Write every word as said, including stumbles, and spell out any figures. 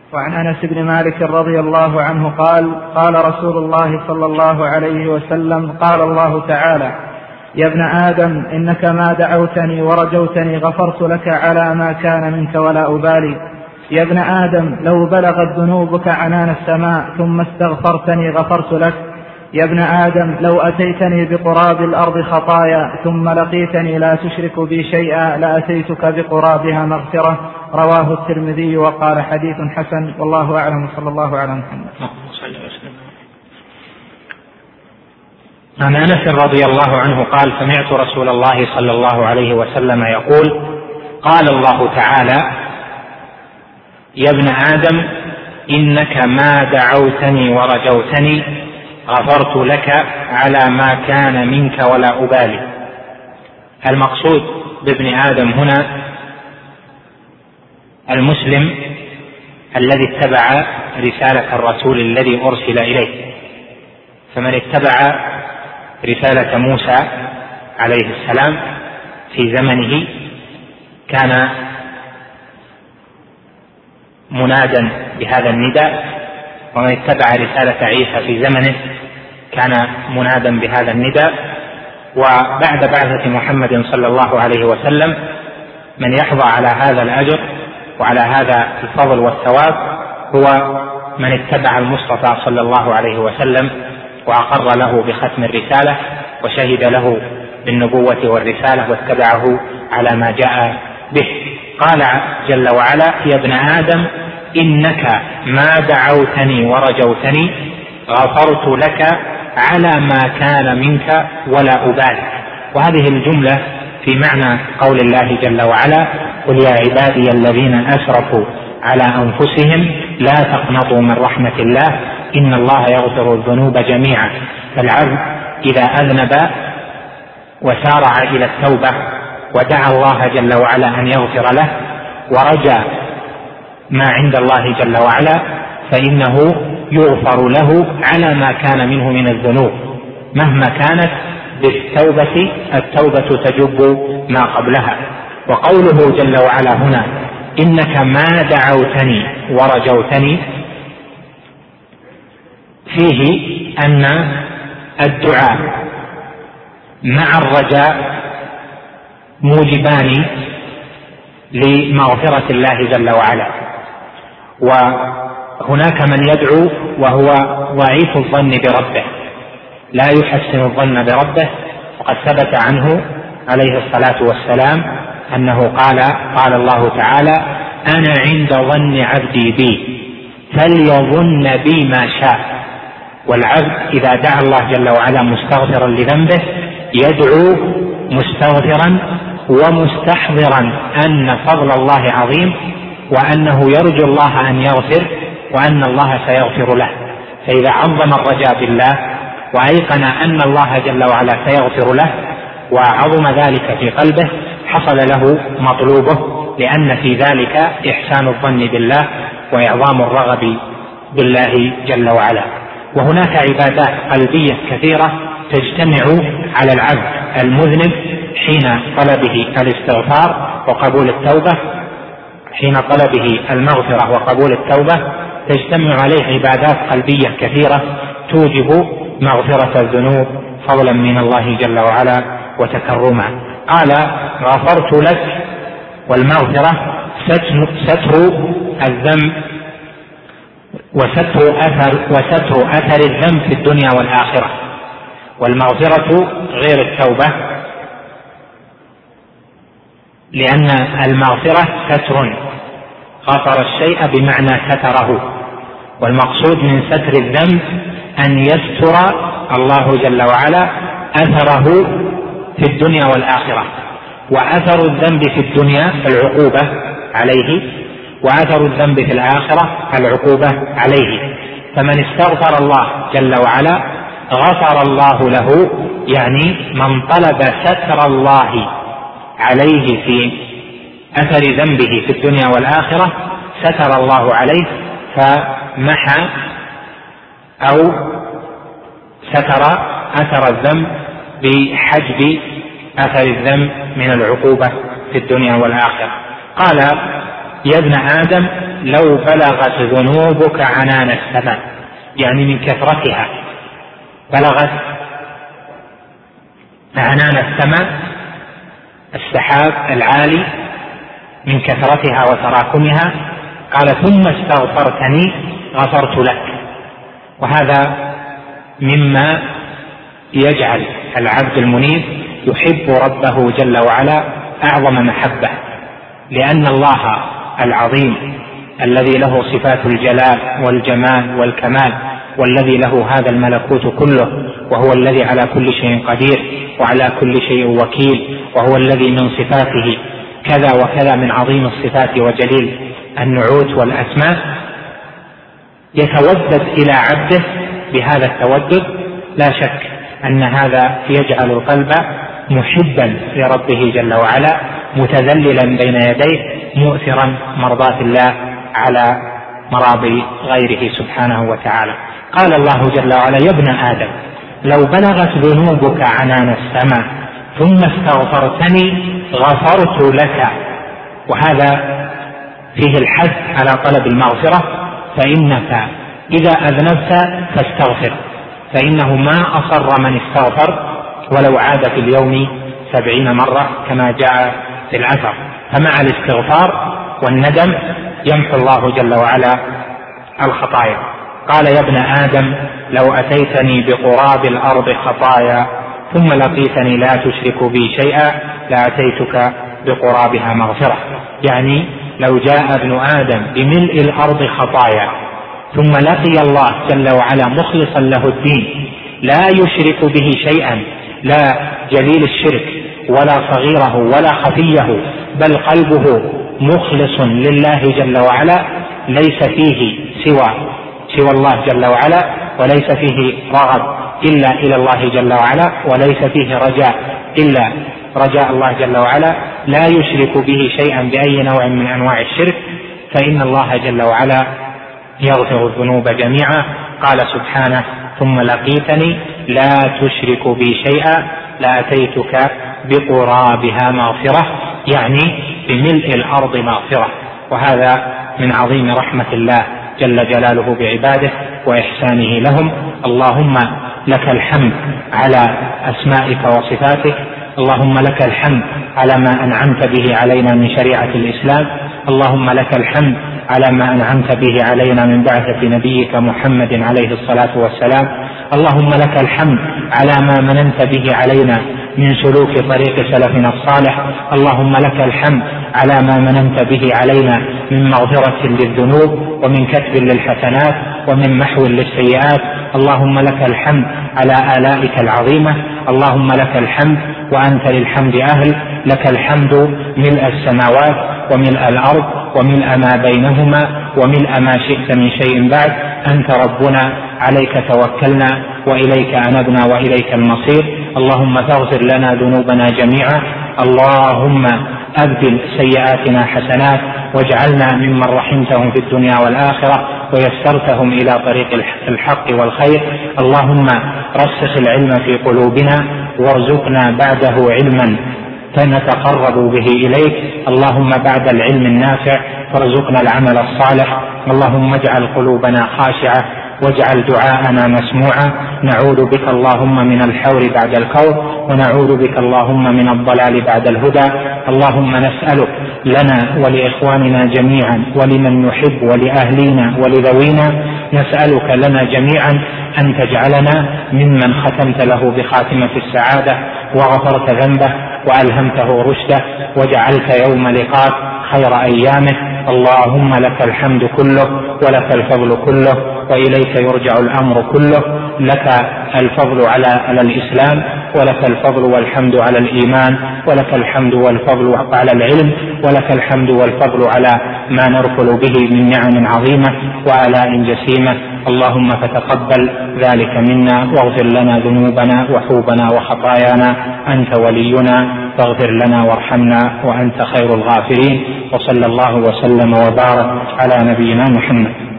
وعن أنس بن مالك رضي الله عنه قال قال رسول الله صلى الله عليه وسلم قال الله تعالى: يا ابن آدم إنك ما دعوتني ورجوتني غفرت لك على ما كان منك ولا أبالي. يا ابن آدم لو بلغت ذنوبك عنان السماء ثم استغفرتني غفرت لك. يا ابن آدم لو أتيتني بقراب الأرض خطايا ثم لقيتني لا تشرك بي شيئا لأتيتك بقرابها مغفرة. رواه الترمذي وقال حديث حسن، والله أعلم، صلى الله على محمد. عن أنس رضي الله عنه قال: سمعت رسول الله صلى الله عليه وسلم يقول: قال الله تعالى: يا ابن آدم إنك ما دعوتني ورجوتني غفرت لك على ما كان منك ولا أبالي. المقصود بابن آدم هنا المسلم الذي اتبع رسالة الرسول الذي أرسل إليه، فمن اتبع رسالة موسى عليه السلام في زمنه كان منادا بهذا النداء، ومن اتبع رسالة عيسى في زمنه كان منادا بهذا النداء. وبعد بعثة محمد صلى الله عليه وسلم من يحظى على هذا الأجر وعلى هذا الفضل والثواب هو من اتبع المصطفى صلى الله عليه وسلم وأقر له بختم الرسالة وشهد له بالنبوة والرسالة واتبعه على ما جاء به. قال جل وعلا: يا ابن آدم إنك ما دعوتني ورجوتني غفرت لك على ما كان منك ولا أبالي. وهذه الجملة في معنى قول الله جل وعلا: قل يا عبادي الذين أسرفوا على أنفسهم لا تقنطوا من رحمة الله إن الله يغفر الذنوب جميعا. فالعبد إذا أذنب وسارع إلى التوبة ودعا الله جل وعلا أن يغفر له ورجى ما عند الله جل وعلا فإنه يغفر له على ما كان منه من الذنوب مهما كانت. بالتوبة التوبة تجب ما قبلها. وقوله جل وعلا هنا: إنك ما دعوتني ورجوتني، فيه أن الدعاء مع الرجاء موجبان لمغفرة الله جل وعلا. وهناك من يدعو وهو ضعيف الظن بربه لا يحسن الظن بربه، وقد ثبت عنه عليه الصلاة والسلام أنه قال قال الله تعالى: أنا عند ظن عبدي بي فليظن بي ما شاء. والعبد إذا دعا الله جل وعلا مستغفرا لذنبه يدعو مستغفرا ومستحضرا أن فضل الله عظيم وأنه يرجو الله أن يغفر وأن الله سيغفر له. فإذا عظم الرجاء بالله وأيقن أن الله جل وعلا سيغفر له وعظم ذلك في قلبه حصل له مطلوبه، لأن في ذلك إحسان الظن بالله وإعظام الرغب بالله جل وعلا. وهناك عبادات قلبية كثيرة تجتمع على العبد المذنب حين طلبه الاستغفار وقبول التوبة، حين طلبه المغفرة وقبول التوبة تجتمع عليه عبادات قلبية كثيرة توجب مغفرة الذنوب فضلا من الله جل وعلا وتكرما. قال: غفرت لك، والمغفرة ستر الذنب وستر أثر, وستر أثر الذنب في الدنيا والآخرة. والمغفرة غير التوبة، لأن المغفرة ستر، غفر الشيء بمعنى ستره، والمقصود من ستر الذنب أن يستر الله جل وعلا أثره في الدنيا والآخرة. وأثر الذنب في الدنيا العقوبة عليه، وأثر الذنب في الآخرة العقوبة عليه. فمن استغفر الله جل وعلا غفر الله له، يعني من طلب ستر الله عليه في أثر ذنبه في الدنيا والآخرة ستر الله عليه فمحى أو ستر أثر الذنب بحجب أثر الذنب من العقوبة في الدنيا والآخرة. قال: يا ابن آدم لو بلغت ذنوبك عنان السماء، يعني من كثرتها بلغت عنان السماء، السحاب العالي من كثرتها وتراكمها. قال ثم استغفرتني غفرت لك. وهذا مما يجعل العبد المنيب يحب ربه جل وعلا أعظم محبة، لأن الله العظيم الذي له صفات الجلال والجمال والكمال، والذي له هذا الملكوت كله، وهو الذي على كل شيء قدير وعلى كل شيء وكيل، وهو الذي من صفاته كذا وكذا من عظيم الصفات وجليل النعوت والأسماء، يتودد إلى عبده بهذا التودد. لا شك أن هذا يجعل القلب محبا لربه جل وعلا، متذللا بين يديه، مؤثرا مرضاة الله على مراضي غيره سبحانه وتعالى. قال الله جل وعلا: يا ابن آدم لو بلغت ذنوبك عنان السماء ثم استغفرتني غفرت لك. وهذا فيه الحث على طلب المغفرة، فإنك إذا أذنبت فاستغفر، فإنه ما أصر من استغفر ولو عاد في اليوم سبعين مرة كما جاء في الأثر. فمع الاستغفار والندم يمحو الله جل وعلا الخطايا. قال: يا ابن آدم لو أتيتني بقراب الأرض خطايا ثم لقيتني لا تشرك بي شيئا لأتيتك بقرابها مغفرة. يعني لو جاء ابن آدم بملء الأرض خطايا ثم لقي الله جل وعلا مخلصا له الدين لا يشرك به شيئا، لا جليل الشرك ولا صغيره ولا خفيه، بل قلبه مخلص لله جل وعلا، ليس فيه سوى سوى الله جل وعلا، وليس فيه رغب إلا إلى الله جل وعلا، وليس فيه رجاء إلا رجاء الله جل وعلا، لا يشرك به شيئا بأي نوع من أنواع الشرك، فإن الله جل وعلا يغفر الذنوب جميعا. قال سبحانه: ثم لقيتني لا تشرك بي شيئا لأتيتك بقرابها مغفرة، يعني بملء الأرض مغفرة. وهذا من عظيم رحمة الله جل جلاله بعباده وإحسانه لهم. اللهم لك الحمد على أسمائك وصفاتك، اللهم لك الحمد على ما أنعمت به علينا من شريعة الإسلام، اللهم لك الحمد على ما أنعمت به علينا من بعثة نبيك محمد عليه الصلاة والسلام، اللهم لك الحمد على ما مننت به علينا من سلوك طريق سلفنا الصالح، اللهم لك الحمد على ما مننت به علينا من مغفرة للذنوب ومن كتب للحسنات ومن محو للسيئات، اللهم لك الحمد على آلائك العظيمة، اللهم لك الحمد وأنت للحمد أهل، لك الحمد ملء السماوات وملء الأرض وملء ما بينهما وملء ما شئت من شيء بعد، أنت ربنا عليك توكلنا وإليك أنبنا وإليك المصير، اللهم فاغفر لنا ذنوبنا جميعا، اللهم أبدل سيئاتنا حسنات واجعلنا ممن رحمتهم في الدنيا والآخرة ويسرتهم إلى طريق الحق والخير، اللهم رسخ العلم في قلوبنا وارزقنا بعده علما فنتقرب به إليك، اللهم بعد العلم النافع فارزقنا العمل الصالح، اللهم اجعل قلوبنا خاشعة واجعل دعاءنا مسموعا، نعوذ بك اللهم من الحور بعد الكور ونعوذ بك اللهم من الضلال بعد الهدى، اللهم نسألك لنا ولإخواننا جميعا ولمن نحب ولأهلينا ولذوينا، نسألك لنا جميعا أن تجعلنا ممن ختمت له بخاتمة السعادة وغفرت ذنبه وألهمته رشده وجعلت يوم لقاك خير أيامه، اللهم لك الحمد كله ولك الفضل كله وإليك يرجع الأمر كله، لك الفضل على, على الإسلام ولك الفضل والحمد على الإيمان ولك الحمد والفضل على العلم ولك الحمد والفضل على ما نرفل به من نعم عظيمة وآلاء جسيمة، اللهم فتقبل ذلك منا واغفر لنا ذنوبنا وحوبنا وخطايانا، أنت ولينا فاغفر لنا وارحمنا وأنت خير الغافرين، وصلى الله وسلم وبارك على نبينا محمد.